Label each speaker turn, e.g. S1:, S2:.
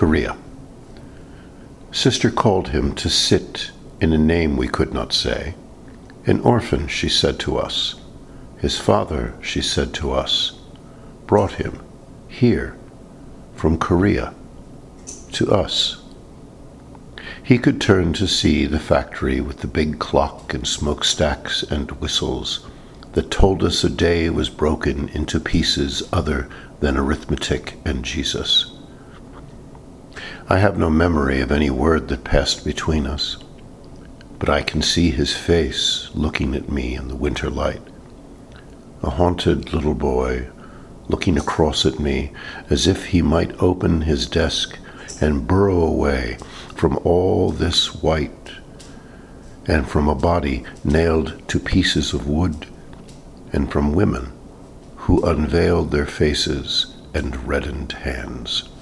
S1: Korea. Sister called him to sit in a name we could not say. An orphan, she said to us. His father, she said to us, brought him here from Korea to us. He could turn to see the factory with the big clock and smokestacks and whistles that told us a day was broken into pieces other than arithmetic and Jesus. I have no memory of any word that passed between us, but I can see his face looking at me in the winter light, a haunted little boy looking across at me as if he might open his desk and burrow away from all this white and from a body nailed to pieces of wood and from women who unveiled their faces and reddened hands.